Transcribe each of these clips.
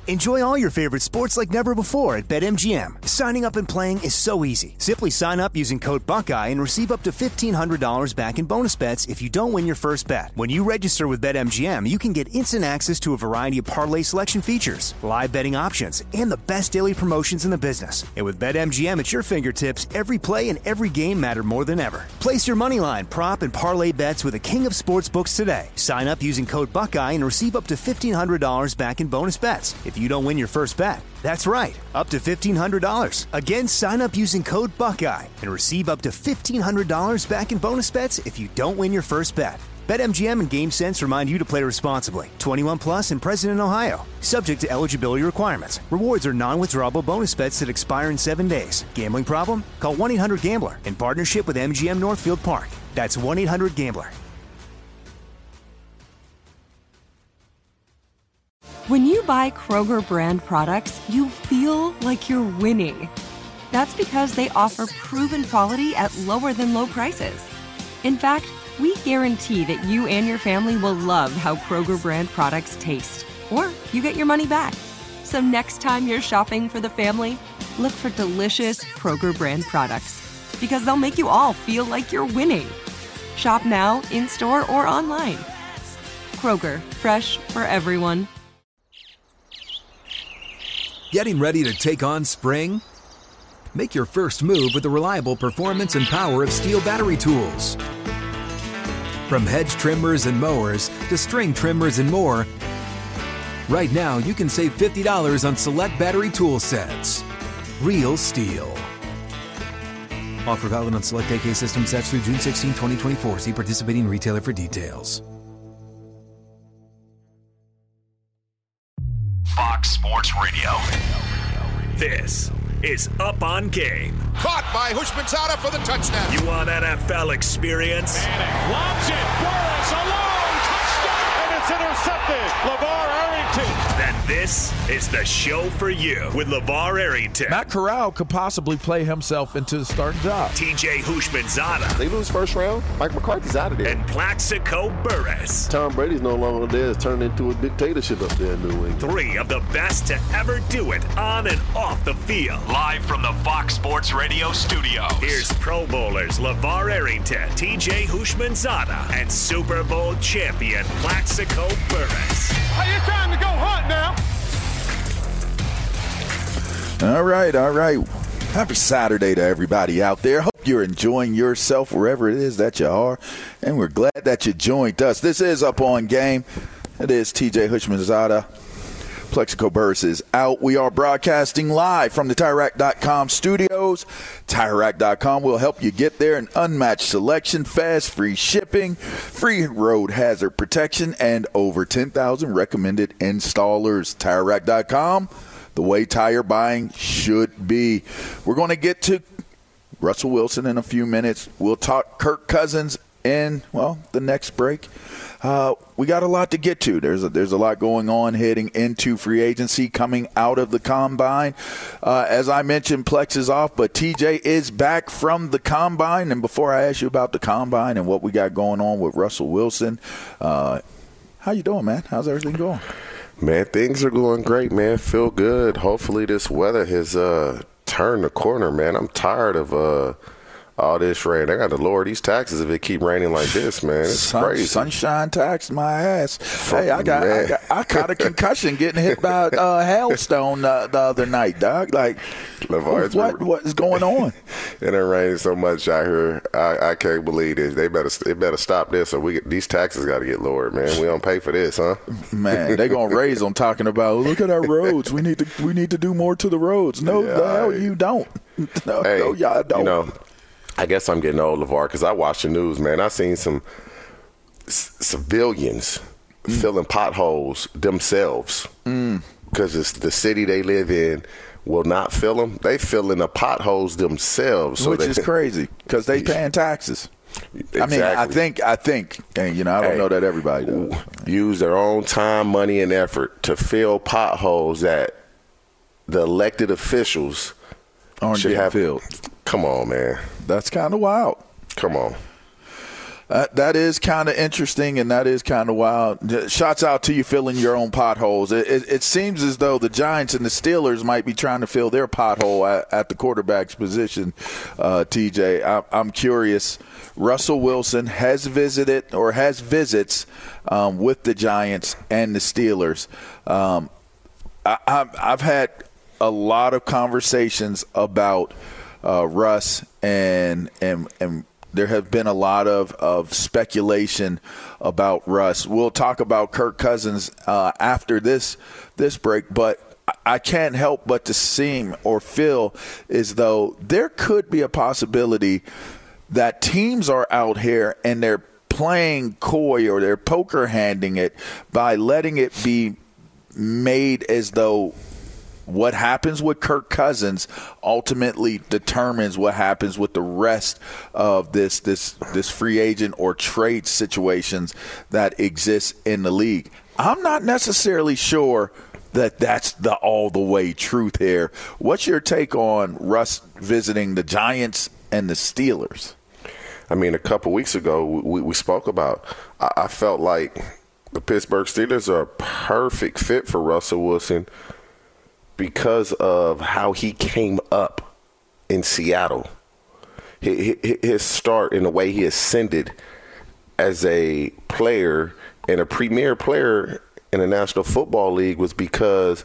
Enjoy all your favorite sports like never before at BetMGM. Signing up and playing is so easy. Simply sign up using code Buckeye and receive up to $1,500 back in bonus bets if you don't win your first bet. When you register with BetMGM, you can get instant access to a variety of parlay selection features, live betting options, and the best daily promotions in the business. And with BetMGM at your fingertips, every play and every game matter more than ever. Place your moneyline, prop, and parlay bets with the king of sportsbooks today. Sign up using code Buckeye and receive up to $1,500 back in bonus bets if you don't win your first bet. That's right, up to $1,500. Again, sign up using code Buckeye and receive up to $1,500 back in bonus bets if you don't win your first bet. BetMGM and GameSense remind you to play responsibly. 21 plus and present in Ohio. Subject to eligibility requirements. Rewards are non-withdrawable bonus bets that expire in 7 days. Gambling problem? Call 1-800-GAMBLER in partnership with MGM Northfield Park. That's 1-800-GAMBLER. When you buy Kroger brand products, you feel like you're winning. That's because they offer proven quality at lower than low prices. In fact, we guarantee that you and your family will love how Kroger brand products taste, or you get your money back. So next time you're shopping for the family, look for delicious Kroger brand products, because they'll make you all feel like you're winning. Shop now, in-store, or online. Kroger, fresh for everyone. Getting ready to take on spring? Make your first move with the reliable performance and power of Steel battery tools. From hedge trimmers and mowers to string trimmers and more, right now you can save $50 on select battery tool sets. Real Steel. Offer valid on select AK system sets through June 16, 2024. See participating retailer for details. Fox Sports Radio. This is Up on Game. Caught by Houshmandzadeh for the touchdown. You want NFL experience? Manning lobs it. Burris alone. Touchdown. And it's intercepted. LeVar Arrington. Then this is the show for you with LeVar Arrington. Matt Corral could possibly play himself into the starting job. TJ Houshmandzadeh. They lose first round, Mike McCarthy's out of there. And Plaxico Burress. Tom Brady's no longer there. It's turned into a dictatorship up there in New England. Three of the best to ever do it on and off the field. Live from the Fox Sports Radio studios. Here's Pro Bowlers LeVar Arrington, TJ Houshmandzadeh, and Super Bowl champion Plaxico Burress. Hey, it's time to go hunt now. All right. Happy Saturday to everybody out there. Hope you're enjoying yourself wherever it is that you are, and we're glad that you joined us. This is Up on Game. It is TJ Houshmandzadeh. Plaxico Burress is out. We are broadcasting live from the TireRack.com studios. TireRack.com will help you get there. An unmatched selection, fast, free shipping, free road hazard protection, and over 10,000 recommended installers. TireRack.com, the way tire buying should be. We're going to get to Russell Wilson in a few minutes. We'll talk Kirk Cousins in, the next break. We got a lot to get to. There's a lot going on heading into free agency, coming out of the combine. As I mentioned, Plex is off, but TJ is back from the combine. And before I ask you about the combine and what we got going on with Russell Wilson, how you doing, man? How's everything going? Man, things are going great, man. Feel good. Hopefully this weather has turned the corner, man. I'm tired of all this rain. I got to lower these taxes if it keep raining like this, man. It's crazy. Sunshine taxed my ass. Hey, I caught a concussion getting hit by a hailstone the other night, dog. Like, what is going on? It ain't raining so much out here. I can't believe this. They better stop this, or these taxes got to get lowered, man. We don't pay for this, huh? Man, they gonna raise them talking about, look at our roads. We need to do more to the roads. No, the hell you don't. No, y'all don't. You know, I guess I'm getting old, LeVar, because I watch the news, man. I seen some civilians filling potholes themselves because it's the city they live in will not fill them. They fill in the potholes themselves. Which is crazy because they paying taxes. Exactly. I mean, I think, and, I don't know that everybody does. Use their own time, money, and effort to fill potholes that the elected officials aren't getting filled. Come on, man. That's kind of wild. Come on. That is kind of interesting, and that is kind of wild. Shots out to you filling your own potholes. It seems as though the Giants and the Steelers might be trying to fill their pothole at the quarterback's position, TJ. I'm curious. Russell Wilson has visits with the Giants and the Steelers. I've had a lot of conversations about Russ, and there have been a lot of speculation about Russ. We'll talk about Kirk Cousins after this break, but I can't help but to seem or feel as though there could be a possibility that teams are out here and they're playing coy or they're poker handing it by letting it be made as though what happens with Kirk Cousins ultimately determines what happens with the rest of this free agent or trade situations that exist in the league. I'm not necessarily sure that that's the all the way truth here. What's your take on Russ visiting the Giants and the Steelers? I mean, a couple weeks ago we spoke about, I felt like the Pittsburgh Steelers are a perfect fit for Russell Wilson because of how he came up in Seattle. His start and the way he ascended as a player and a premier player in the National Football League was because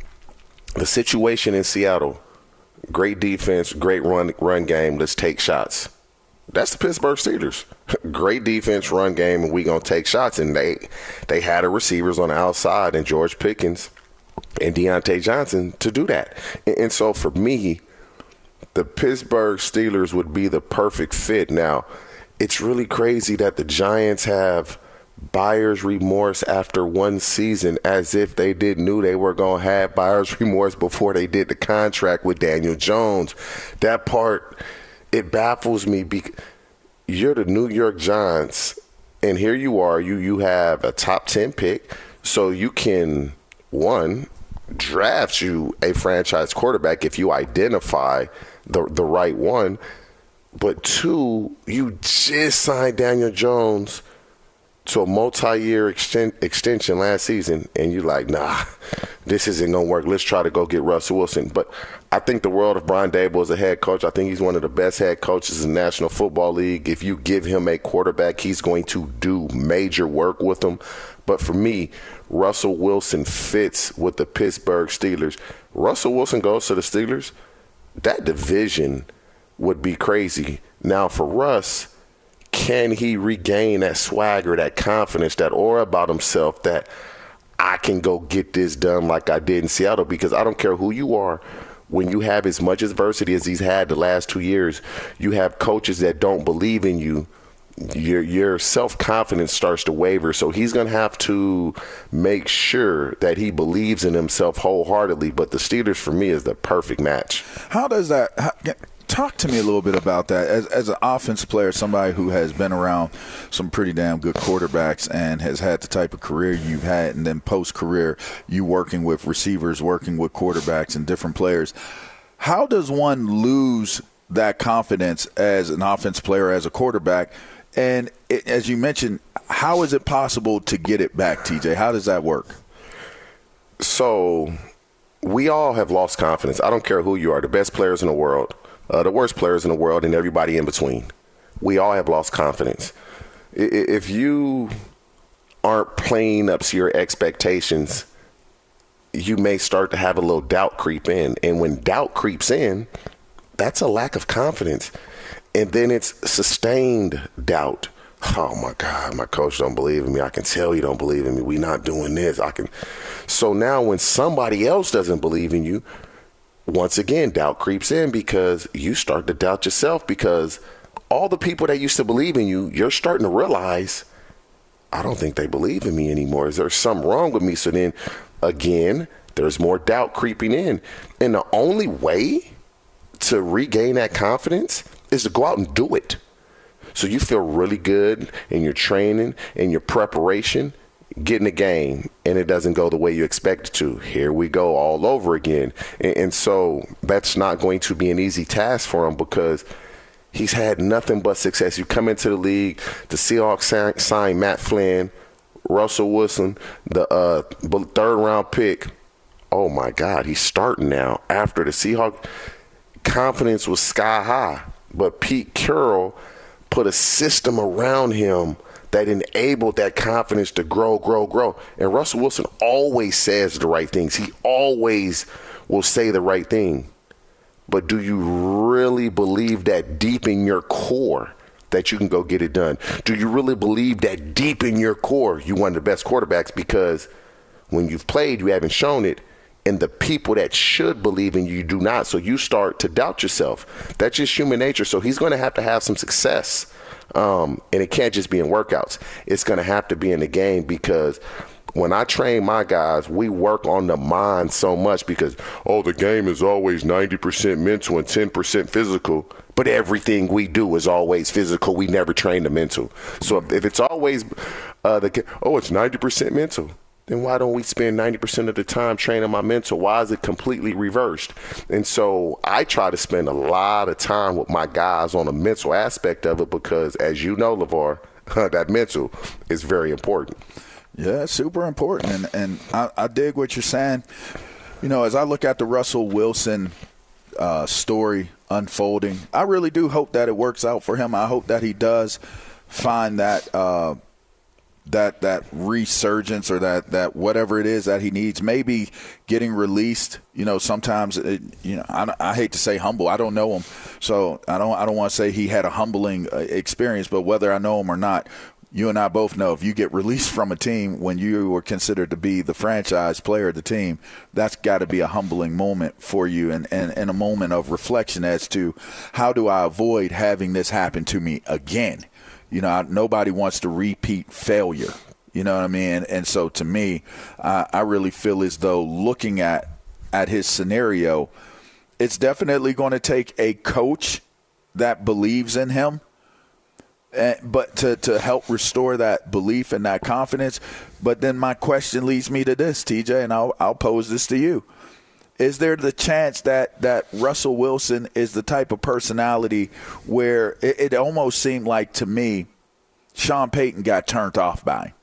the situation in Seattle, great defense, great run game, let's take shots. That's the Pittsburgh Steelers. Great defense, run game, and we going to take shots. And they had the receivers on the outside and George Pickens and Deontay Johnson to do that. And so for me, the Pittsburgh Steelers would be the perfect fit. Now, it's really crazy that the Giants have buyer's remorse after one season, as if they knew they were going to have buyer's remorse before they did the contract with Daniel Jones. That part, it baffles me because you're the New York Giants, and here you are. You have a top 10 pick, so you can, one, draft you a franchise quarterback if you identify the right one. But two, you just signed Daniel Jones to a multi-year extension last season, and you're like, nah, this isn't going to work. Let's try to go get Russell Wilson. But I think the world of Brian Daboll as a head coach. I think he's one of the best head coaches in the National Football League. If you give him a quarterback, he's going to do major work with him. But for me, Russell Wilson fits with the Pittsburgh Steelers. Russell Wilson goes to the Steelers, that division would be crazy. Now for Russ, can he regain that swagger, that confidence, that aura about himself that I can go get this done like I did in Seattle? Because I don't care who you are, when you have as much adversity as he's had the last 2 years, you have coaches that don't believe in you. Your self-confidence starts to waver. So he's going to have to make sure that he believes in himself wholeheartedly. But the Steelers, for me, is the perfect match. How does that talk to me a little bit about that. As an offense player, somebody who has been around some pretty damn good quarterbacks and has had the type of career you've had, and then post-career, you working with receivers, working with quarterbacks and different players. How does one lose that confidence as an offense player, as a quarterback? And as you mentioned, how is it possible to get it back, TJ? How does that work? So we all have lost confidence. I don't care who you are, the best players in the world, the worst players in the world, and everybody in between. We all have lost confidence. If you aren't playing up to your expectations, you may start to have a little doubt creep in. And when doubt creeps in, that's a lack of confidence. And then it's sustained doubt. Oh, my God, my coach don't believe in me. I can tell you don't believe in me. We're not doing this. So now when somebody else doesn't believe in you, once again, doubt creeps in because you start to doubt yourself, because all the people that used to believe in you, you're starting to realize, I don't think they believe in me anymore. Is there something wrong with me? So then, again, there's more doubt creeping in. And the only way to regain that confidence is to go out and do it. So you feel really good in your training, in your preparation, get in the game, and it doesn't go the way you expect it to. Here we go all over again. And so that's not going to be an easy task for him, because He's had nothing but success. You come into the league, the Seahawks signed Matt Flynn, Russell Wilson, the third-round pick. Oh, my God, he's starting now. After the Seahawks, confidence was sky high. But Pete Carroll put a system around him that enabled that confidence to grow. And Russell Wilson always says the right things. He always will say the right thing. But do you really believe that deep in your core that you can go get it done? Do you really believe that deep in your core you're one of the best quarterbacks? Because when you've played, you haven't shown it. And the people that should believe in you do not. So you start to doubt yourself. That's just human nature. So he's going to have some success. And it can't just be in workouts. It's going to have to be in the game, because when I train my guys, we work on the mind so much because, the game is always 90% mental and 10% physical. But everything we do is always physical. We never train the mental. So if it's always it's 90% mental, then why don't we spend 90% of the time training my mental? Why is it completely reversed? And so I try to spend a lot of time with my guys on the mental aspect of it because, as you know, LeVar, that mental is very important. Yeah, super important. And I dig what you're saying. You know, as I look at the Russell Wilson story unfolding, I really do hope that it works out for him. I hope that he does find that that resurgence or that whatever it is that he needs, maybe getting released. You know, sometimes I hate to say humble. I don't know him, so I don't want to say he had a humbling experience. But whether I know him or not, you and I both know if you get released from a team when you were considered to be the franchise player of the team, that's got to be a humbling moment for you and a moment of reflection as to how do I avoid having this happen to me again. You know, nobody wants to repeat failure. You know what I mean? And so to me, I really feel as though looking at his scenario, it's definitely going to take a coach that believes in him, but to help restore that belief and that confidence. But then my question leads me to this, TJ, and I'll pose this to you. Is there the chance that Russell Wilson is the type of personality where it almost seemed like to me Sean Payton got turned off by him?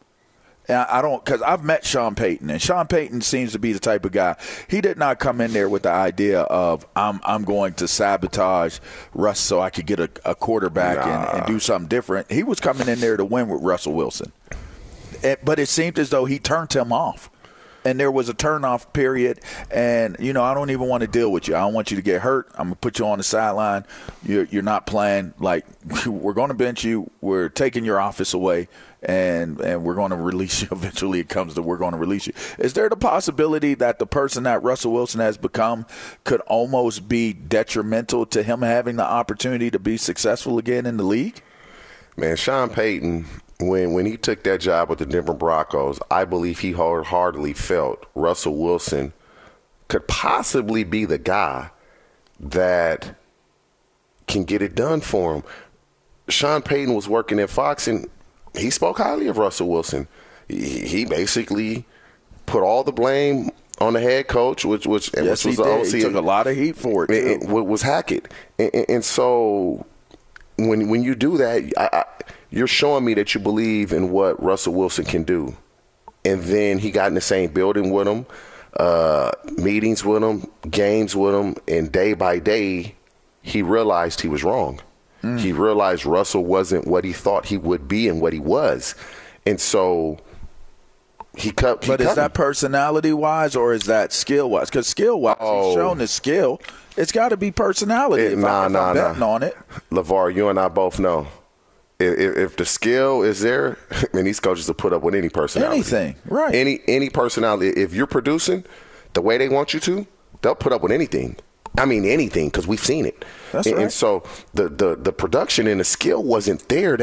And because I've met Sean Payton, and Sean Payton seems to be the type of guy. He did not come in there with the idea of I'm going to sabotage Russ so I could get a quarterback and do something different. He was coming in there to win with Russell Wilson. But it seemed as though he turned him off. And there was a turn-off period, and, you know, I don't even want to deal with you. I don't want you to get hurt. I'm going to put you on the sideline. You're not playing. Like, we're going to bench you. We're taking your office away, and we're going to release you. Eventually it comes to we're going to release you. Is there the possibility that the person that Russell Wilson has become could almost be detrimental to him having the opportunity to be successful again in the league? Man, Sean Payton – When he took that job with the Denver Broncos, I believe he wholeheartedly felt Russell Wilson could possibly be the guy that can get it done for him. Sean Payton was working at Fox, and he spoke highly of Russell Wilson. He basically put all the blame on the head coach, which was the OC. He took a lot of heat for it, too. It was Hackett. And so when you do that, you're showing me that you believe in what Russell Wilson can do. And then he got in the same building with him, meetings with him, games with him, and day by day, he realized he was wrong. He realized Russell wasn't what he thought he would be and what he was. And so he cut. But is that personality-wise or is that skill-wise? Because skill-wise, he's shown his skill. It's got to be personality if I'm betting on it. LeVar, you and I both know. If the skill is there, and these coaches will put up with any personality. Anything, right. Any personality. If you're producing the way they want you to, they'll put up with anything. I mean anything, because we've seen it. That's right. And so the production and the skill wasn't there.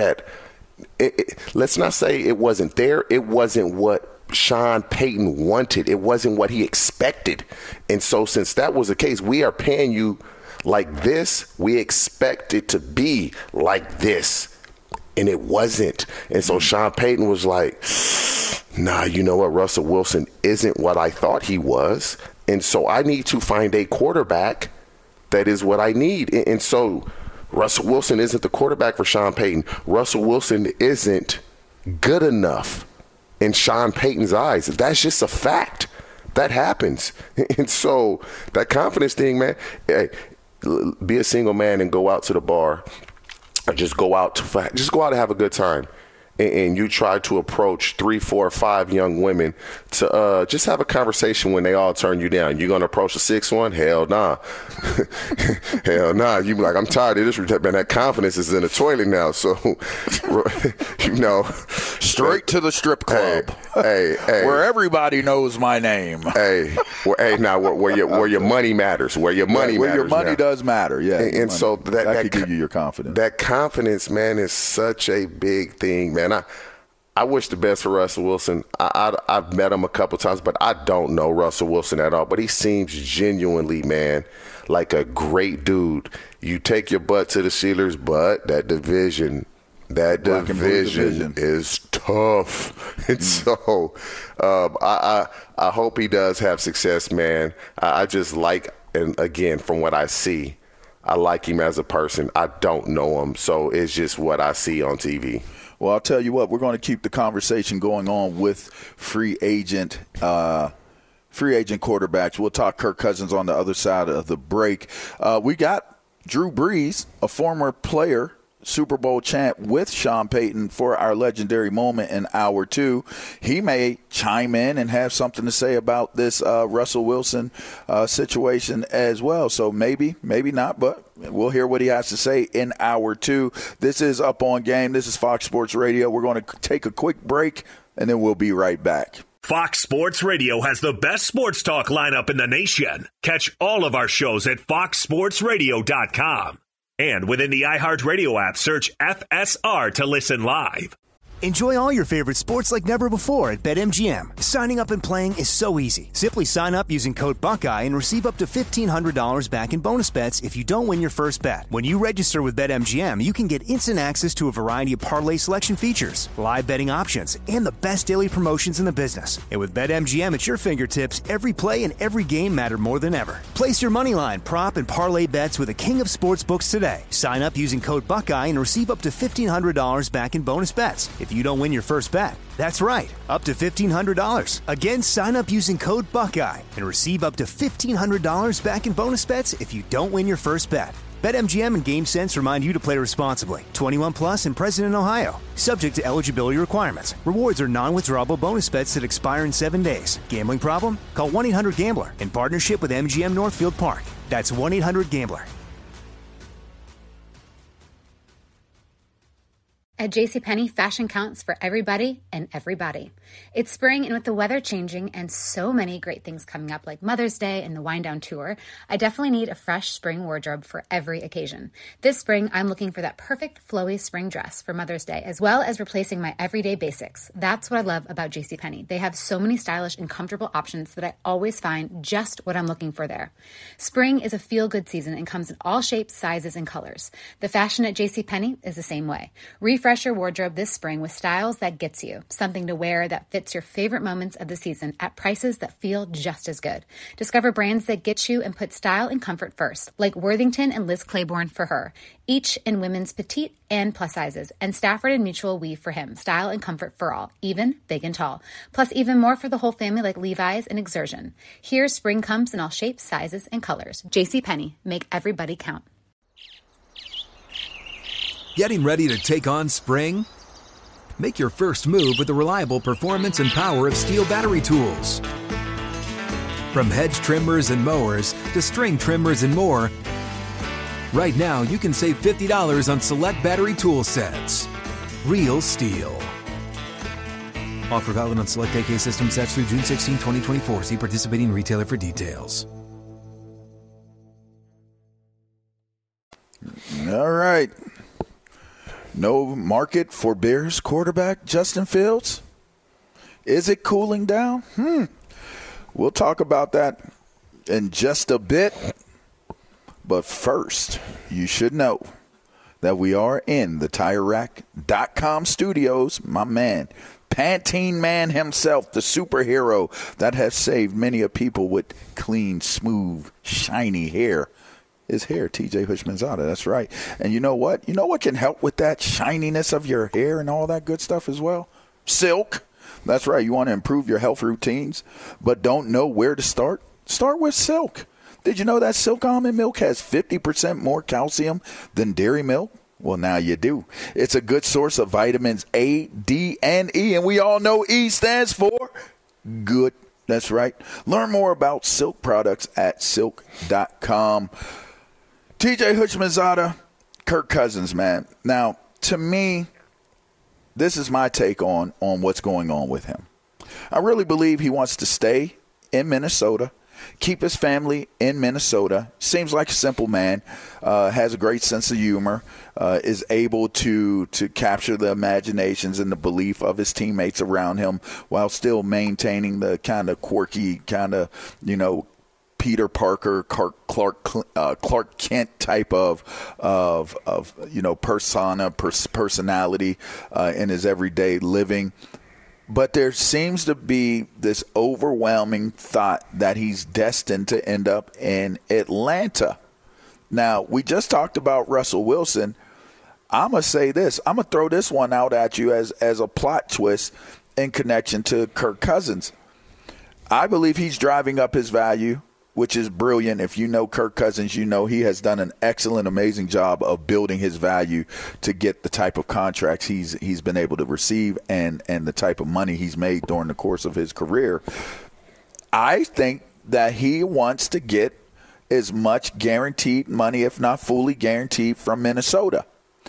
Let's not say it wasn't there. It wasn't what Sean Payton wanted. It wasn't what he expected. And so since that was the case, we are paying you like this. We expect it to be like this. And it wasn't. And so Sean Payton was like, nah, you know what? Russell Wilson isn't what I thought he was. And so I need to find a quarterback that is what I need. And so Russell Wilson isn't the quarterback for Sean Payton. Russell Wilson isn't good enough in Sean Payton's eyes. That's just a fact. That happens. And so that confidence thing, man, hey, be a single man and go out to the bar, or just go out and have a good time. And you try to approach 3, 4, 5 young women to just have a conversation when they all turn you down. You're going to approach the 6th one? Hell nah. Hell nah. You be like, I'm tired of this. Man, that confidence is in the toilet now. So, straight to the strip club. Hey. Where everybody knows my name. Where your money matters. Where your money does matter, yeah. And so that could give you your confidence. That confidence, man, is such a big thing, man. I wish the best for Russell Wilson. I've met him a couple times, but I don't know Russell Wilson at all. But he seems genuinely, man, like a great dude. You take your butt to the Steelers, but that division is tough. And so I hope he does have success, man. I just like, and again, from what I see, I like him as a person. I don't know him, so it's just what I see on TV. Well, I'll tell you what, we're going to keep the conversation going on with free agent quarterbacks. We'll talk Kirk Cousins on the other side of the break. We got Drew Brees, a former player, Super Bowl champ with Sean Payton, for our legendary moment in hour 2. He may chime in and have something to say about this Russell Wilson situation as well. So maybe not, but we'll hear what he has to say in hour 2. This is Up On Game. This is Fox Sports Radio. We're going to take a quick break, and then we'll be right back. Fox Sports Radio has the best sports talk lineup in the nation. Catch all of our shows at foxsportsradio.com. And within the iHeartRadio app, search FSR to listen live. Enjoy all your favorite sports like never before at BetMGM. Signing up and playing is so easy. Simply sign up using code Buckeye and receive up to $1,500 back in bonus bets if you don't win your first bet. When you register with BetMGM, you can get instant access to a variety of parlay selection features, live betting options, and the best daily promotions in the business. And with BetMGM at your fingertips, every play and every game matter more than ever. Place your moneyline, prop, and parlay bets with the king of sportsbooks today. Sign up using code Buckeye and receive up to $1,500 back in bonus bets if you don't win your first bet. That's right, up to $1,500. Again, sign up using code Buckeye and receive up to $1,500 back in bonus bets if you don't win your first bet. BetMGM and GameSense remind you to play responsibly. 21 plus and present in Ohio. Subject to eligibility requirements. Rewards are non-withdrawable bonus bets that expire in 7 days. Gambling problem? Call 1-800-GAMBLER in partnership with MGM Northfield Park. That's 1-800-GAMBLER. At JCPenney, fashion counts for everybody and everybody. It's spring, and with the weather changing and so many great things coming up like Mother's Day and the Wind Down Tour, I definitely need a fresh spring wardrobe for every occasion. This spring, I'm looking for that perfect flowy spring dress for Mother's Day, as well as replacing my everyday basics. That's what I love about JCPenney. They have so many stylish and comfortable options that I always find just what I'm looking for there. Spring is a feel-good season and comes in all shapes, sizes, and colors. The fashion at JCPenney is the same way. Refresh your wardrobe this spring with styles that gets you, something to wear that fits your favorite moments of the season at prices that feel just as good. Discover brands that get you and put style and comfort first, like Worthington and Liz Claiborne for her, each in women's petite and plus sizes, and Stafford and Mutual Weave for him, style and comfort for all, even big and tall. Plus even more for the whole family like Levi's and Exertion. Here, spring comes in all shapes, sizes, and colors. JCPenney, make everybody count. Getting ready to take on spring? Make your first move with the reliable performance and power of Steel battery tools. From hedge trimmers and mowers to string trimmers and more, right now you can save $50 on select battery tool sets. Real Steel. Offer valid on select AK system sets through June 16, 2024. See participating retailer for details. All right. No market for Bears quarterback Justin Fields? Is it cooling down? We'll talk about that in just a bit. But first, you should know that we are in the TireRack.com studios. My man, Pantene Man himself, the superhero that has saved many a people with clean, smooth, shiny hair. is hair. TJ Houshmandzadeh, that's right. And you know what? You know what can help with that shininess of your hair and all that good stuff as well? Silk. That's right. You want to improve your health routines, but don't know where to start? Start with Silk. Did you know that Silk almond milk has 50% more calcium than dairy milk? Well, now you do. It's a good source of vitamins A, D, and E, and we all know E stands for good. That's right. Learn more about Silk products at silk.com. TJ Houshmandzadeh, Kirk Cousins, man. Now, to me, this is my take on what's going on with him. I really believe he wants to stay in Minnesota, keep his family in Minnesota. Seems like a simple man, has a great sense of humor, is able to capture the imaginations and the belief of his teammates around him while still maintaining the kind of quirky, kind of, Peter Parker, Clark Kent type of personality in his everyday living. But there seems to be this overwhelming thought that he's destined to end up in Atlanta. Now, we just talked about Russell Wilson. I'm going to say this. I'm going to throw this one out at you as a plot twist in connection to Kirk Cousins. I believe he's driving up his value, which is brilliant. If you know Kirk Cousins, you know he has done an excellent, amazing job of building his value to get the type of contracts he's been able to receive and the type of money he's made during the course of his career. I think that he wants to get as much guaranteed money, if not fully guaranteed, from Minnesota.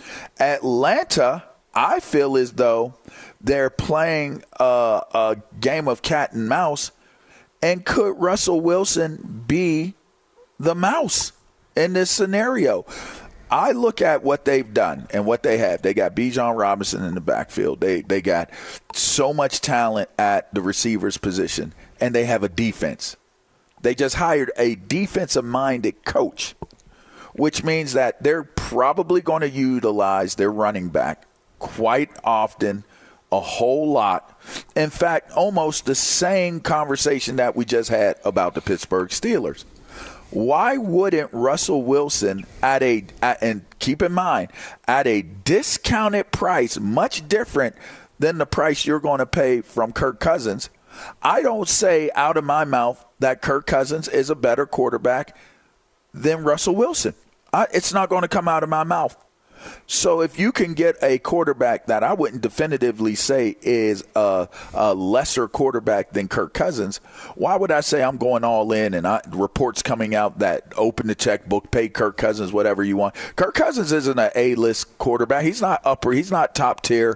Atlanta, I feel as though they're playing a game of cat and mouse. And could Russell Wilson be the mouse in this scenario? I look at what they've done and what they have. They got Bijan Robinson in the backfield. They got so much talent at the receivers position, and they have a defense. They just hired a defensive-minded coach, which means that they're probably going to utilize their running back quite often, a whole lot. In fact, almost the same conversation that we just had about the Pittsburgh Steelers. Why wouldn't Russell Wilson and keep in mind, at a discounted price, much different than the price you're going to pay from Kirk Cousins? I don't say out of my mouth that Kirk Cousins is a better quarterback than Russell Wilson. It's not going to come out of my mouth. So if you can get a quarterback that I wouldn't definitively say is a lesser quarterback than Kirk Cousins, why would I say I'm going all in and reports coming out that open the checkbook, pay Kirk Cousins whatever you want? Kirk Cousins isn't an A-list quarterback. He's not upper. He's not top tier.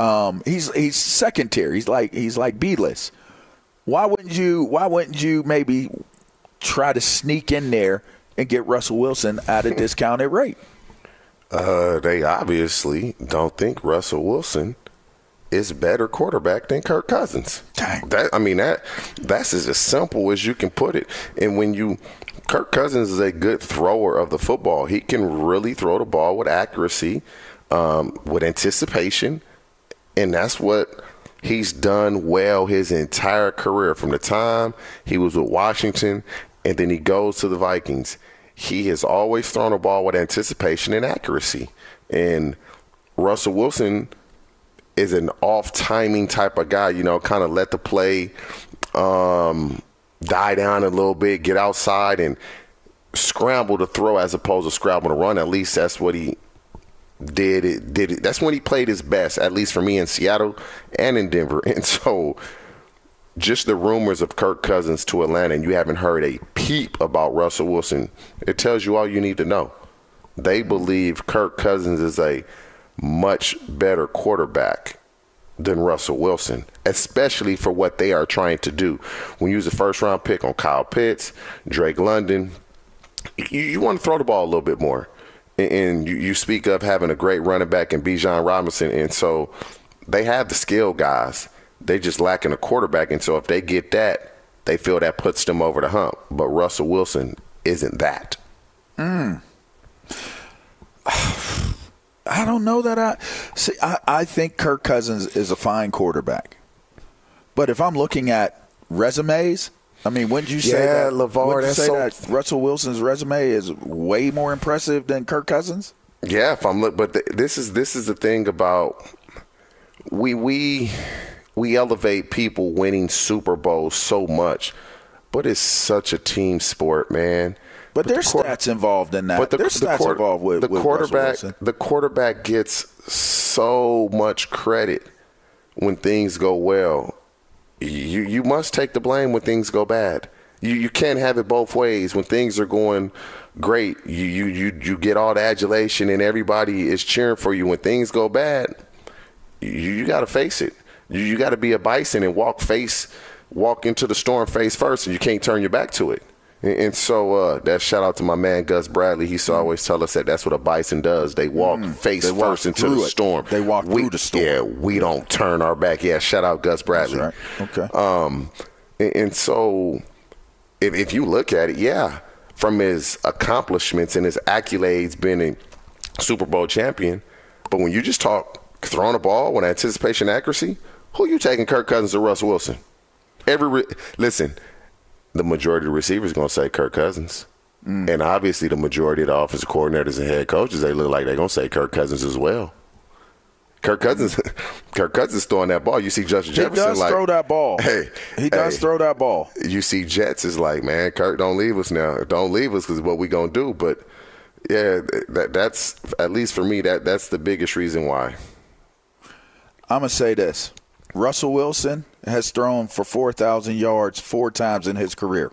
He's second tier. He's like B-list. Why wouldn't you maybe try to sneak in there and get Russell Wilson at a discounted rate? They obviously don't think Russell Wilson is better quarterback than Kirk Cousins. Dang. That's as simple as you can put it. And Kirk Cousins is a good thrower of the football. He can really throw the ball with accuracy, with anticipation, and that's what he's done well his entire career from the time he was with Washington and then he goes to the Vikings. He has always thrown the ball with anticipation and accuracy. And Russell Wilson is an off-timing type of guy, kind of let the play die down a little bit, get outside and scramble to throw as opposed to scramble to run. At least that's what he did. That's when he played his best, at least for me in Seattle and in Denver. And so just the rumors of Kirk Cousins to Atlanta, and you haven't heard a peep about Russell Wilson, it tells you all you need to know. They believe Kirk Cousins is a much better quarterback than Russell Wilson, especially for what they are trying to do. When you use a first-round pick on Kyle Pitts, Drake London, you want to throw the ball a little bit more. And you speak of having a great running back in Bijan Robinson, and so they have the skill guys. They just lacking a quarterback, and so if they get that, they feel that puts them over the hump. But Russell Wilson isn't that. I don't know that I think Kirk Cousins is a fine quarterback. But if I'm looking at resumes, I mean, wouldn't you say that, LeVar, that Russell Wilson's resume is way more impressive than Kirk Cousins? Yeah, but this is the thing about we elevate people winning Super Bowls so much, but it's such a team sport, man. But there's stats involved in that. There's stats involved with quarterback. Russell Wilson. The quarterback gets so much credit when things go well. You must take the blame when things go bad. You can't have it both ways. When things are going great, you get all the adulation and everybody is cheering for you. When things go bad, you got to face it. You got to be a bison and walk into the storm face first, and you can't turn your back to it. And so that shout out to my man Gus Bradley. He used to always tell us that that's what a bison does. They walk face first into the storm. They walk through the storm. Yeah, we don't turn our back. Yeah, shout out Gus Bradley. That's right. Okay. And so if you look at it, yeah, from his accomplishments and his accolades, being a Super Bowl champion, but when you just talk throwing a ball with anticipation accuracy, who you taking, Kirk Cousins or Russell Wilson? Listen. The majority of the receivers are going to say Kirk Cousins. And obviously the majority of the offensive coordinators and head coaches, they look like they're going to say Kirk Cousins as well. Kirk Cousins throwing that ball. You see Justin Jefferson throw that ball. He does throw that ball. You see Jets is like, man, Kirk, don't leave us now. Don't leave us because what we going to do. But, yeah, that's, at least for me, that's the biggest reason why. I'm going to say this. Russell Wilson has thrown for 4,000 yards 4 times in his career.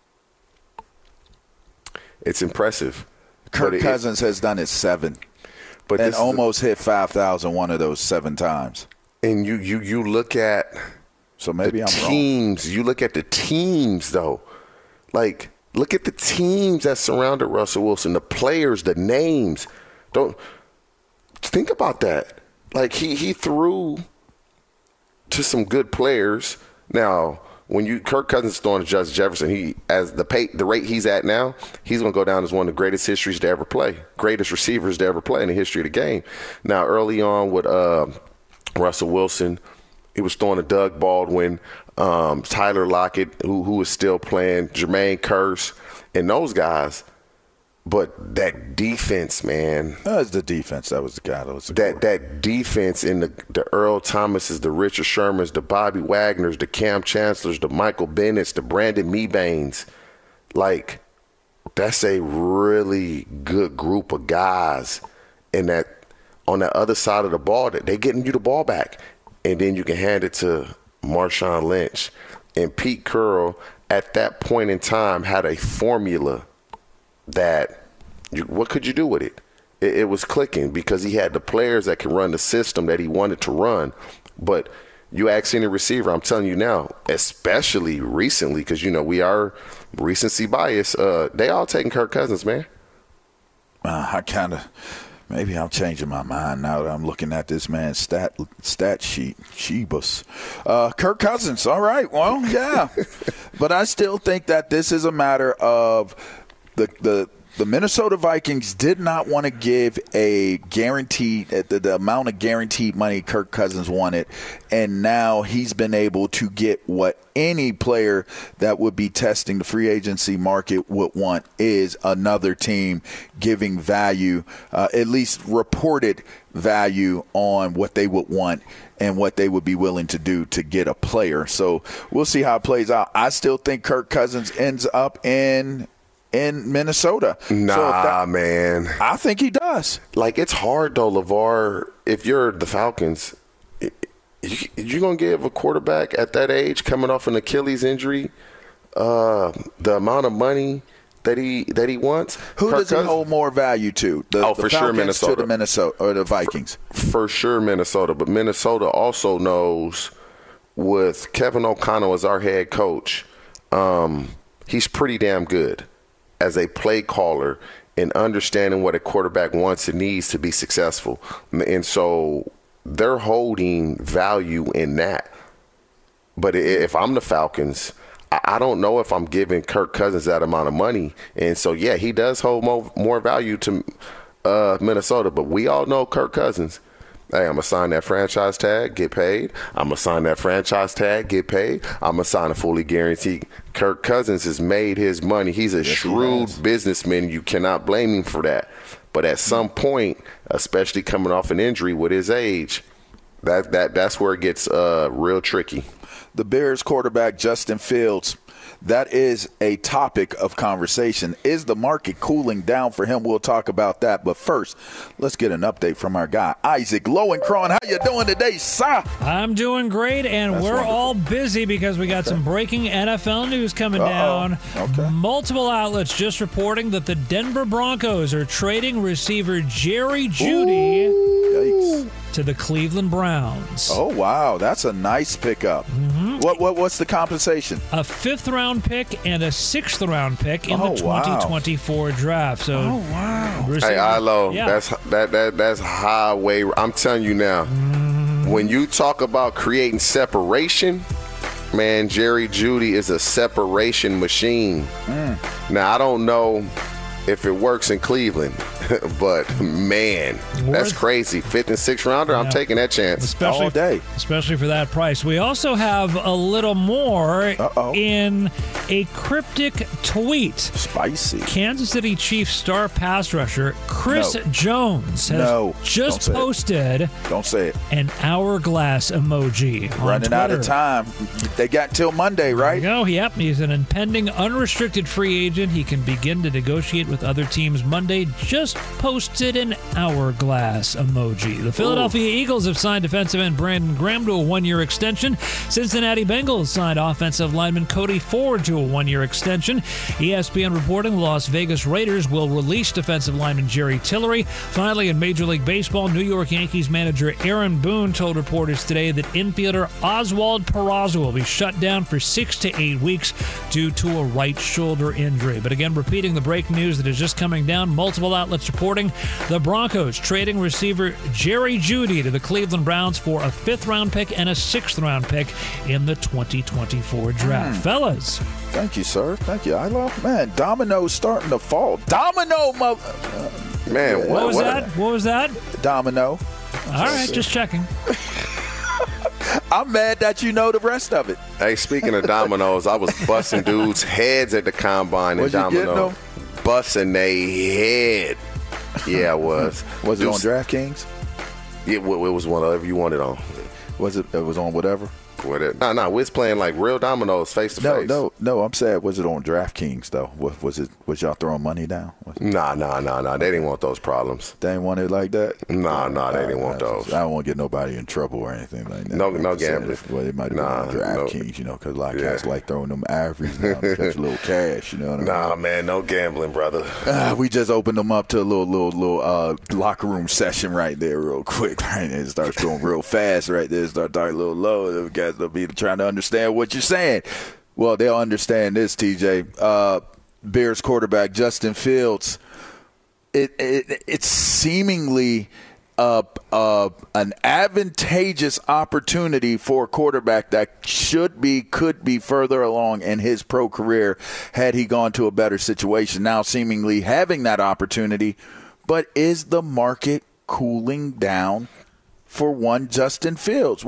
It's impressive. Kirk Cousins has done it 7, and almost hit 5,000 one of those 7 times. And you look at so maybe I'm teams. Wrong. You look at the teams, though. Like, look at the teams that surrounded Russell Wilson, the players, the names. Don't think about that. Like, he threw to some good players. Now, when Kirk Cousins throwing to Justin Jefferson, the rate he's at now, he's going to go down as one of the greatest histories to ever play, greatest receivers to ever play in the history of the game. Now, early on with Russell Wilson, he was throwing to Doug Baldwin, Tyler Lockett, who was still playing, Jermaine Kearse, and those guys. But that defense, man. That was the defense. That was the guy that was that defense in the Earl Thomases, the Richard Shermans, the Bobby Wagners, the Cam Chancellors, the Michael Bennett's, the Brandon Meebanes. Like, that's a really good group of guys. And that on the other side of the ball, that they getting you the ball back. And then you can hand it to Marshawn Lynch. And Pete Carroll, at that point in time, had a formula that what could you do with it? It was clicking because he had the players that could run the system that he wanted to run. But you ask any receiver, I'm telling you now, especially recently, because, we are recency bias, they all taking Kirk Cousins, man. Maybe I'm changing my mind now that I'm looking at this man's stat sheet. Sheebus. Kirk Cousins, all right, well, yeah. But I still think that this is a matter of the Minnesota Vikings did not want to give a guaranteed the amount of guaranteed money Kirk Cousins wanted, and now he's been able to get what any player that would be testing the free agency market would want is another team giving value, at least reported value on what they would want and what they would be willing to do to get a player. So we'll see how it plays out. I still think Kirk Cousins ends up in Minnesota. Nah, man. I think he does. Like, it's hard, though, LeVar. If you're the Falcons, you're going to give a quarterback at that age coming off an Achilles injury the amount of money that he wants. Who does he hold more value to? The for Falcons sure Minnesota. To the Minnesota or the Vikings? For sure Minnesota. But Minnesota also knows with Kevin O'Connell as our head coach, he's pretty damn good as a play caller and understanding what a quarterback wants and needs to be successful. And so they're holding value in that. But if I'm the Falcons, I don't know if I'm giving Kirk Cousins that amount of money. And so, yeah, he does hold more value to Minnesota. But we all know Kirk Cousins. Hey, I'm going to sign that franchise tag, get paid. I'm going to sign that franchise tag, get paid. I'm going to sign a fully guaranteed. Kirk Cousins has made his money. He's a shrewd businessman. You cannot blame him for that. But at some point, especially coming off an injury with his age, that's where it gets real tricky. The Bears quarterback, Justin Fields, that is a topic of conversation. Is the market cooling down for him? We'll talk about that. But first, let's get an update from our guy, Isaac Lowenkron. How you doing today, sir? I'm doing great, and we're wonderful. All busy because we got some breaking NFL news coming down. Okay. Multiple outlets just reporting that the Denver Broncos are trading receiver Jerry Jeudy to the Cleveland Browns. Oh, wow. That's a nice pickup. Mm-hmm. What's the compensation? A 5th-round pick and a 6th-round pick in the 2024 draft. So, hey, Ilo, that's highway. I'm telling you now, when you talk about creating separation, man, Jerry Jeudy is a separation machine. Now, I don't know if it works in Cleveland, but man, that's crazy. 5th and 6th rounder, I'm taking that chance all day. Especially for that price. We also have a little more in a cryptic tweet. Spicy. Kansas City Chiefs star pass rusher Chris Jones has just posted Don't say it. An hourglass emoji on Running Twitter. Out of time. They got till Monday, right? No, yep. He's an impending unrestricted free agent. He can begin to negotiate with other teams Monday. Just posted an hourglass emoji. The Philadelphia Eagles have signed defensive end Brandon Graham to a 1-year extension. Cincinnati Bengals signed offensive lineman Cody Ford to a 1-year extension. ESPN reporting the Las Vegas Raiders will release defensive lineman Jerry Tillery. Finally, in Major League Baseball, New York Yankees manager Aaron Boone told reporters today that infielder Oswald Peraza will be shut down for 6 to 8 weeks due to a right shoulder injury. But again, repeating the breaking news that is just coming down, multiple outlets reporting the Broncos trading receiver Jerry Jeudy to the Cleveland Browns for a 5th-round pick and a 6th-round pick in the 2024 draft. Fellas. Thank you, sir. Thank you. I love, man, dominoes starting to fall. Domino, man, what was that? What was that? Domino. All right, just checking. I'm mad that you know the rest of it. Hey, speaking of dominoes, I was busting dudes' heads at the combine in domino. Busting their head. Yeah, I was. Was it on DraftKings? Yeah, it was whatever you wanted on. Was it? It was on whatever? No, we was playing like real dominoes face to face. No. I'm saying, was it on DraftKings though? Was y'all throwing money down? Nah. They didn't want those problems. They didn't want it like that. Nah, they didn't want those. I don't want to get nobody in trouble or anything like that. No gambling. Well, it might have been on DraftKings, because a lot of cats like throwing them average now to catch a little cash. You know what I mean? Nah, man, no gambling, brother. We just opened them up to a little locker room session right there, real quick. Right, it starts going real fast right there. Start a little low. The guys will be trying to understand what you're saying. Well, they'll understand this, TJ. Bears quarterback Justin Fields. It's seemingly an advantageous opportunity for a quarterback that could be further along in his pro career had he gone to a better situation. Now, seemingly having that opportunity, but is the market cooling down for one Justin Fields?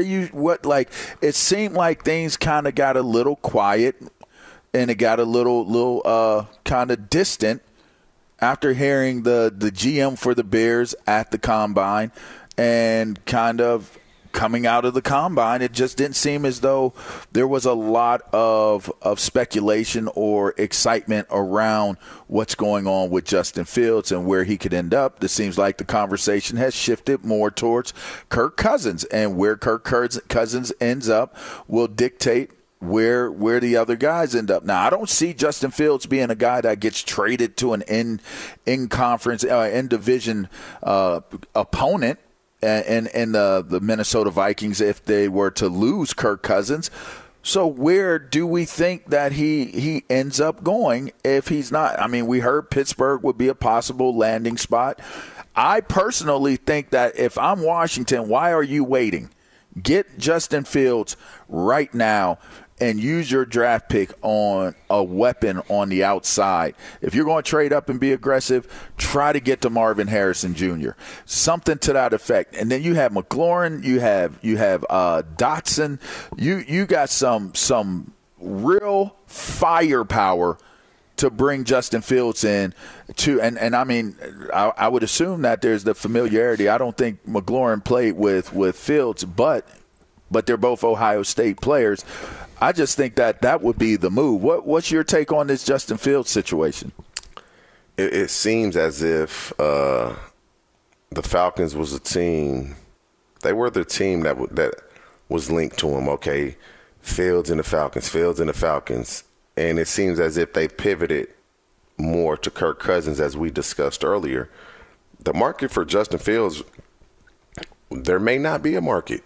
It seemed like things kind of got a little quiet and it got a little kind of distant after hearing the GM for the Bears at the Combine and kind of coming out of the Combine. It just didn't seem as though there was a lot of speculation or excitement around what's going on with Justin Fields and where he could end up. It seems like the conversation has shifted more towards Kirk Cousins, and where Kirk Cousins ends up will dictate where the other guys end up. Now, I don't see Justin Fields being a guy that gets traded to an in-conference, in-division opponent and the Minnesota Vikings if they were to lose Kirk Cousins. So where do we think that he ends up going if he's not? I mean, we heard Pittsburgh would be a possible landing spot. I personally think that if I'm Washington, why are you waiting? Get Justin Fields right now and use your draft pick on a weapon on the outside. If you're going to trade up and be aggressive, try to get to Marvin Harrison Jr. Something to that effect. And then you have McLaurin, you have Dotson. You got some real firepower to bring Justin Fields in to, and I mean, I would assume that there's the familiarity. I don't think McLaurin played with Fields, but they're both Ohio State players. I just think that would be the move. What's your take on this Justin Fields situation? It seems as if the Falcons was a team. They were the team that was linked to him. Okay, Fields and the Falcons. And it seems as if they pivoted more to Kirk Cousins, as we discussed earlier. The market for Justin Fields, there may not be a market.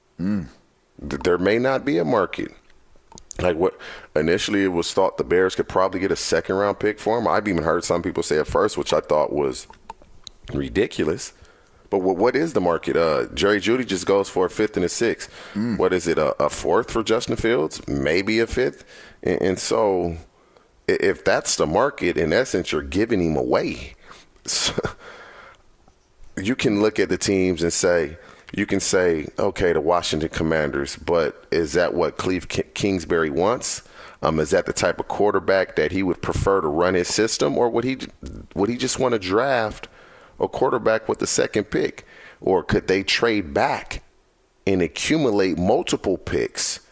There may not be a market. Like what initially it was thought the Bears could probably get a second-round pick for him. I've even heard some people say at first, which I thought was ridiculous. But what is the market? Jerry Jeudy just goes for a fifth and a sixth. What is it, a fourth for Justin Fields? Maybe a fifth? And so if that's the market, in essence, you're giving him away. So you can look at the teams and say, okay, the Washington Commanders, but is that what Cliff Kingsbury wants? Is that the type of quarterback that he would prefer to run his system? Or would he just want to draft a quarterback with the second pick? Or could they trade back and accumulate multiple picks?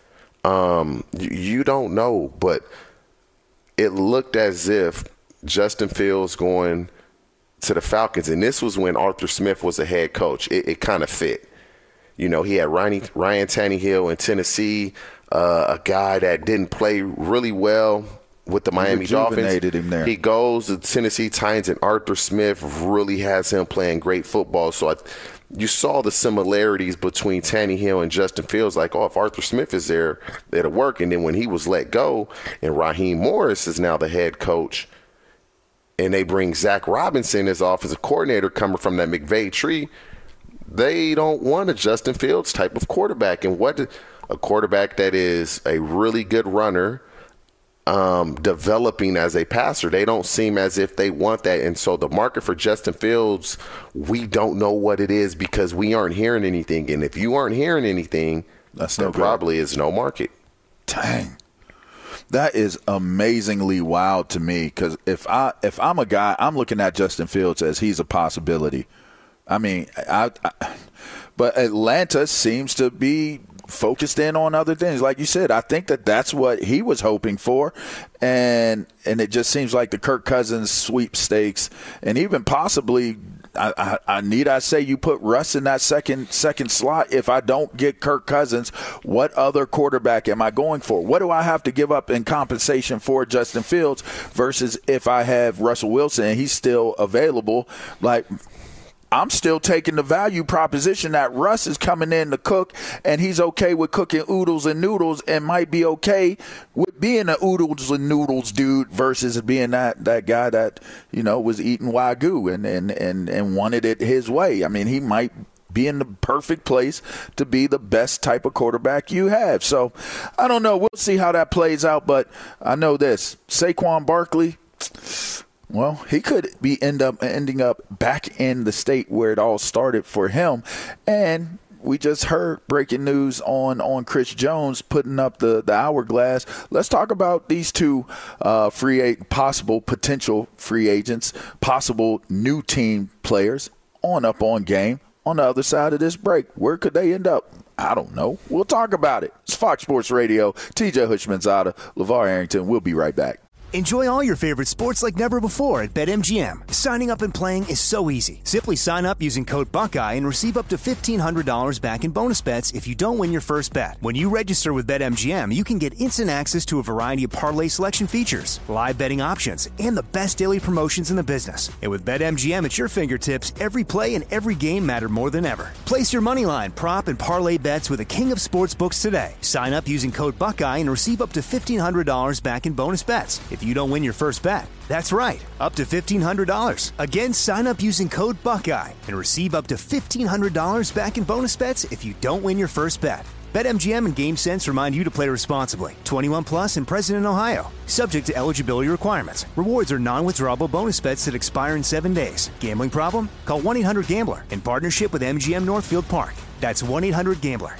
You don't know, but it looked as if Justin Fields going to the Falcons, and this was when Arthur Smith was a head coach, it kind of fit. You know, he had Ryan Tannehill in Tennessee, a guy that didn't play really well with the Miami Dolphins. Him there. He goes to Tennessee Titans, and Arthur Smith really has him playing great football. So you saw the similarities between Tannehill and Justin Fields. Like, if Arthur Smith is there, it'll work. And then when he was let go, and Raheem Morris is now the head coach, and they bring Zach Robinson as offensive coordinator coming from that McVay tree, they don't want a Justin Fields type of quarterback. And a quarterback that is a really good runner, developing as a passer. They don't seem as if they want that. And so the market for Justin Fields, we don't know what it is because we aren't hearing anything. And if you aren't hearing anything, there probably is no market. Dang. That is amazingly wild to me, because if I'm a guy, I'm looking at Justin Fields as he's a possibility. I mean, but Atlanta seems to be focused in on other things. Like you said, I think that's what he was hoping for. And it just seems like the Kirk Cousins sweepstakes, and even possibly, I say you put Russ in that second slot. If I don't get Kirk Cousins, what other quarterback am I going for? What do I have to give up in compensation for Justin Fields versus if I have Russell Wilson and he's still available? Like, I'm still taking the value proposition that Russ is coming in to cook, and he's okay with cooking oodles and noodles and might be okay with being a oodles and noodles dude versus being that guy that, you know, was eating Wagyu and wanted it his way. I mean, he might be in the perfect place to be the best type of quarterback you have. So I don't know. We'll see how that plays out, but I know this. Saquon Barkley, well, he could be ending up back in the state where it all started for him. And we just heard breaking news on Chris Jones putting up the hourglass. Let's talk about these two possible potential free agents, possible new team players on Up On Game on the other side of this break. Where could they end up? I don't know. We'll talk about it. It's Fox Sports Radio. TJ Hushmanzada, LeVar Arrington. We'll be right back. Enjoy all your favorite sports like never before at BetMGM. Signing up and playing is so easy. Simply sign up using code Buckeye and receive up to $1,500 back in bonus bets if you don't win your first bet. When you register with BetMGM, you can get instant access to a variety of parlay selection features, live betting options, and the best daily promotions in the business. And with BetMGM at your fingertips, every play and every game matter more than ever. Place your moneyline, prop, and parlay bets with the king of sportsbooks today. Sign up using code Buckeye and receive up to $1,500 back in bonus bets if you don't win your first bet. That's right, up to $1,500. Again, sign up using code Buckeye and receive up to $1,500 back in bonus bets if you don't win your first bet. BetMGM and GameSense remind you to play responsibly. 21 plus and present in Ohio. Subject to eligibility requirements. Rewards are non-withdrawable bonus bets that expire in 7 days. Gambling problem? Call 1-800-GAMBLER in partnership with MGM Northfield Park. That's 1-800-GAMBLER.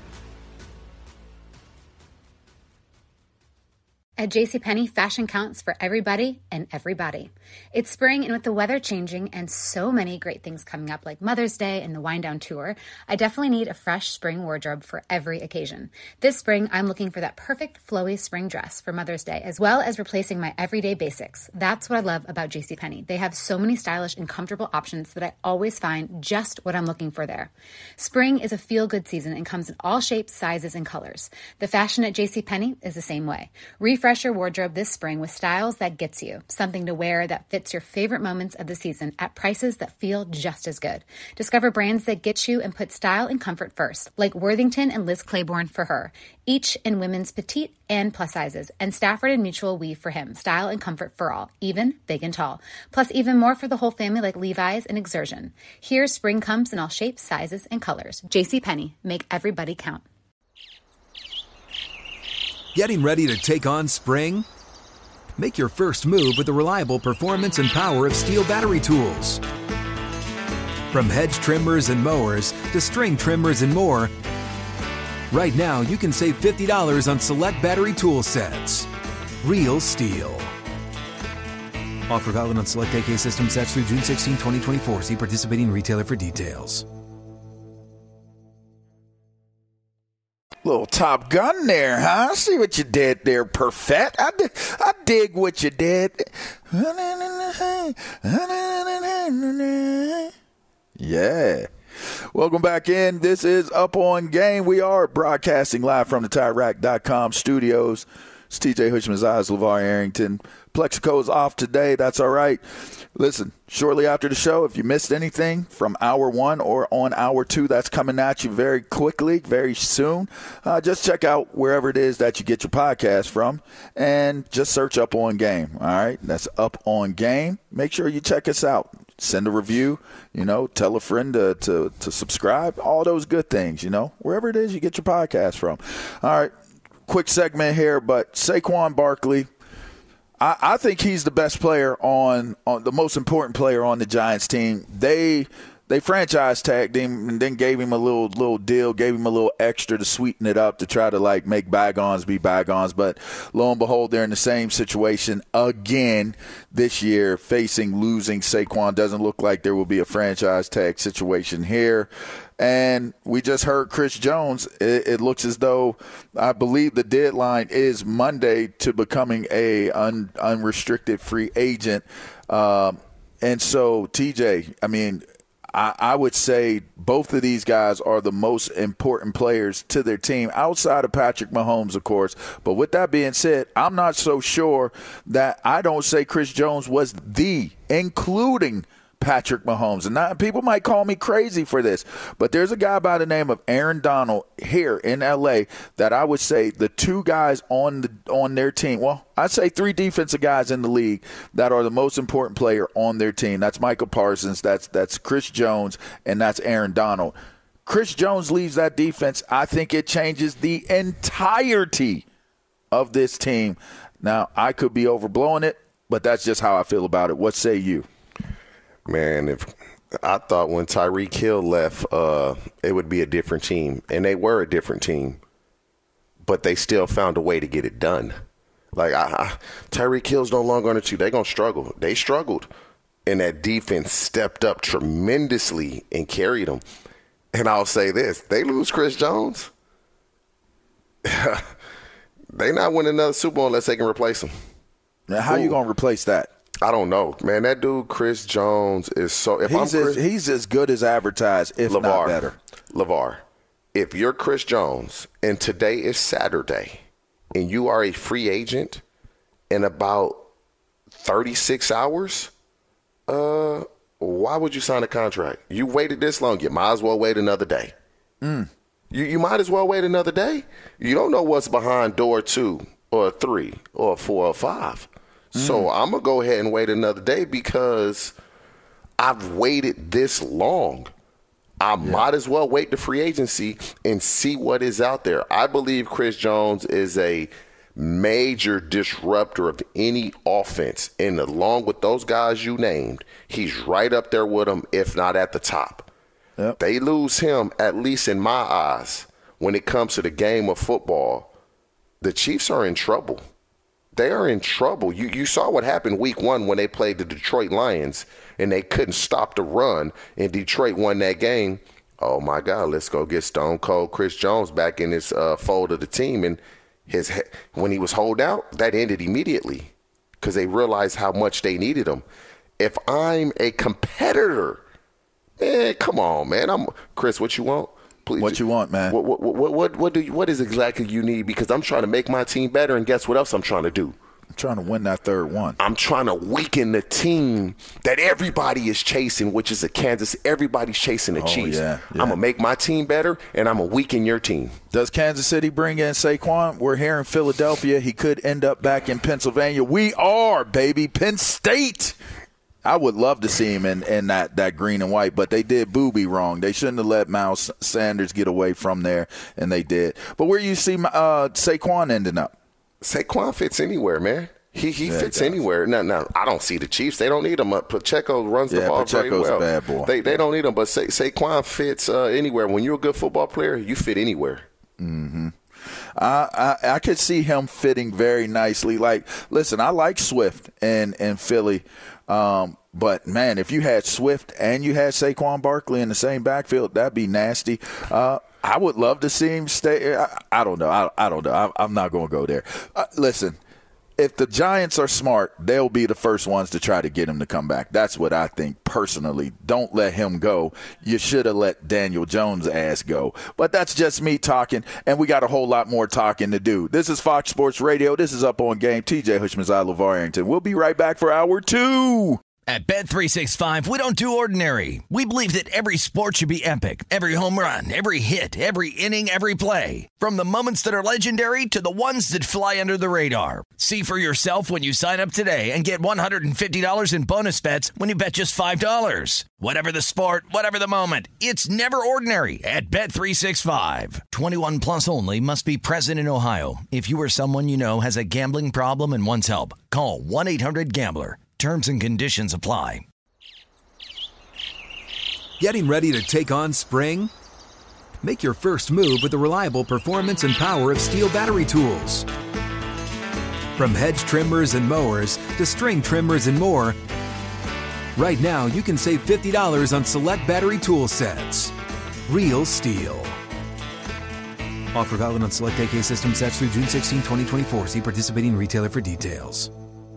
At JCPenney, fashion counts for everybody and everybody. It's spring, and with the weather changing and so many great things coming up like Mother's Day and the Wind Down Tour, I definitely need a fresh spring wardrobe for every occasion. This spring, I'm looking for that perfect flowy spring dress for Mother's Day, as well as replacing my everyday basics. That's what I love about JCPenney. They have so many stylish and comfortable options that I always find just what I'm looking for there. Spring is a feel-good season and comes in all shapes, sizes, and colors. The fashion at JCPenney is the same way. Refresh your wardrobe this spring with styles that gets you, something to wear that fits your favorite moments of the season at prices that feel just as good. Discover brands that get you and put style and comfort first, like Worthington and Liz Claiborne for her, each in women's petite and plus sizes, and Stafford and Mutual weave for him, style and comfort for all, even big and tall. Plus even more for the whole family like Levi's and Exertion. Here, spring comes in all shapes, sizes, and colors. JCPenney, make everybody count. Getting ready to take on spring? Make your first move with the reliable performance and power of Steel battery tools. From hedge trimmers and mowers to string trimmers and more, right now you can save $50 on select battery tool sets. Real Steel. Offer valid on select AK system sets through June 16, 2024. See participating retailer for details. Little Top Gun there, huh? See what you did there, Perfect. I dig what you did. Yeah. Welcome back in. This is Up On Game. We are broadcasting live from the TireRack.com studios. It's TJ Hushman's eyes, LeVar Arrington. Plexico's off today. That's all right. Listen, shortly after the show, if you missed anything from hour one or on hour two, that's coming at you very quickly, very soon. Just check out wherever it is that you get your podcast from and just search Up On Game. All right, that's Up On Game. Make sure you check us out. Send a review, tell a friend to subscribe, all those good things, wherever it is you get your podcast from. All right, quick segment here, but Saquon Barkley, I think he's the best player on the most important player on the Giants team. They franchise tagged him and then gave him a little deal, gave him a little extra to sweeten it up to try to make bygones be bygones. But lo and behold, they're in the same situation again this year, losing Saquon. Doesn't look like there will be a franchise tag situation here. And we just heard Chris Jones. It looks as though, I believe the deadline is Monday to becoming a unrestricted free agent. And so, TJ, I would say both of these guys are the most important players to their team outside of Patrick Mahomes, of course. But with that being said, I'm not so sure that I don't say Chris Jones was including Patrick Mahomes. And people might call me crazy for this, but there's a guy by the name of Aaron Donald here in L.A. that I would say the two guys on their team, well, I'd say three defensive guys in the league that are the most important player on their team. That's Michael Parsons, that's Chris Jones, and that's Aaron Donald. Chris Jones leaves that defense. I think it changes the entirety of this team. Now, I could be overblowing it, but that's just how I feel about it. What say you? Man, if I thought when Tyreek Hill left, it would be a different team. And they were a different team. But they still found a way to get it done. Tyreek Hill's no longer on the team. They're going to struggle. They struggled. And that defense stepped up tremendously and carried them. And I'll say this. They lose Chris Jones. They not win another Super Bowl unless they can replace him. Now, how are you going to replace that? I don't know, man. That dude, Chris Jones, is so. He's as good as advertised, if not better. LeVar, if you're Chris Jones and today is Saturday, and you are a free agent in about 36 hours, why would you sign a contract? You waited this long. You might as well wait another day. You might as well wait another day. You don't know what's behind door 2 or 3 or 4 or 5. So I'm going to go ahead and wait another day because I've waited this long. I might as well wait the free agency and see what is out there. I believe Chris Jones is a major disruptor of any offense. And along with those guys you named, he's right up there with them, if not at the top. Yep. They lose him, at least in my eyes, when it comes to the game of football, the Chiefs are in trouble. They are in trouble. You saw what happened week 1 when they played the Detroit Lions and they couldn't stop the run, and Detroit won that game. Oh, my God, let's go get Stone Cold Chris Jones back in his fold of the team. And when he was holed out, that ended immediately because they realized how much they needed him. If I'm a competitor, man, come on, man. Chris, what you want? Please. What you want, man? What is exactly you need? Because I'm trying to make my team better, and guess what else I'm trying to do? I'm trying to win that third one. I'm trying to weaken the team that everybody is chasing, which is everybody's chasing the Chiefs. Yeah. I'm going to make my team better, and I'm going to weaken your team. Does Kansas City bring in Saquon? We're here in Philadelphia. He could end up back in Pennsylvania. We are, baby. Penn State. I would love to see him in that green and white, but they did booby wrong. They shouldn't have let Miles Sanders get away from there, and they did. But where you see Saquon ending up? Saquon fits anywhere, man. He fits anywhere. No, I don't see the Chiefs. They don't need him. Pacheco runs the ball very well. Pacheco's a bad boy. They don't need him, but Saquon fits anywhere. When you're a good football player, you fit anywhere. Mm-hmm. I could see him fitting very nicely. Like, listen, I like Swift in Philly. But, man, if you had Swift and you had Saquon Barkley in the same backfield, that'd be nasty. I would love to see him stay. I don't know. I don't know. I'm not going to go there. Listen, if the Giants are smart, they'll be the first ones to try to get him to come back. That's what I think personally. Don't let him go. You should have let Daniel Jones' ass go. But that's just me talking, and we got a whole lot more talking to do. This is Fox Sports Radio. This is Up on Game. TJ Hushmanzada, LeVar Arrington. We'll be right back for hour 2. At Bet365, we don't do ordinary. We believe that every sport should be epic. Every home run, every hit, every inning, every play. From the moments that are legendary to the ones that fly under the radar. See for yourself when you sign up today and get $150 in bonus bets when you bet just $5. Whatever the sport, whatever the moment, it's never ordinary at Bet365. 21 plus only. Must be present in Ohio. If you or someone you know has a gambling problem and wants help, call 1-800-GAMBLER. Terms and conditions apply. Getting ready to take on spring? Make your first move with the reliable performance and power of Steel battery tools. From hedge trimmers and mowers to string trimmers and more, right now you can save $50 on select battery tool sets. Real Steel. Offer valid on select AK system sets through June 16, 2024. See participating retailer for details.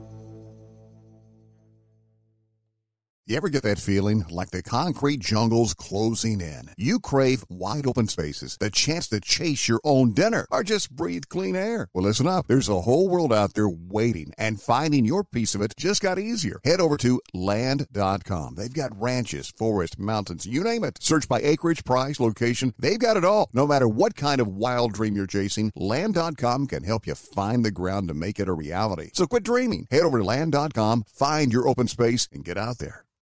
You ever get that feeling like the concrete jungle's closing in? You crave wide open spaces, the chance to chase your own dinner, or just breathe clean air. Well, listen up. There's a whole world out there waiting, and finding your piece of it just got easier. Head over to Land.com. They've got ranches, forests, mountains, you name it. Search by acreage, price, location. They've got it all. No matter what kind of wild dream you're chasing, Land.com can help you find the ground to make it a reality. So quit dreaming. Head over to Land.com, find your open space, and get out there.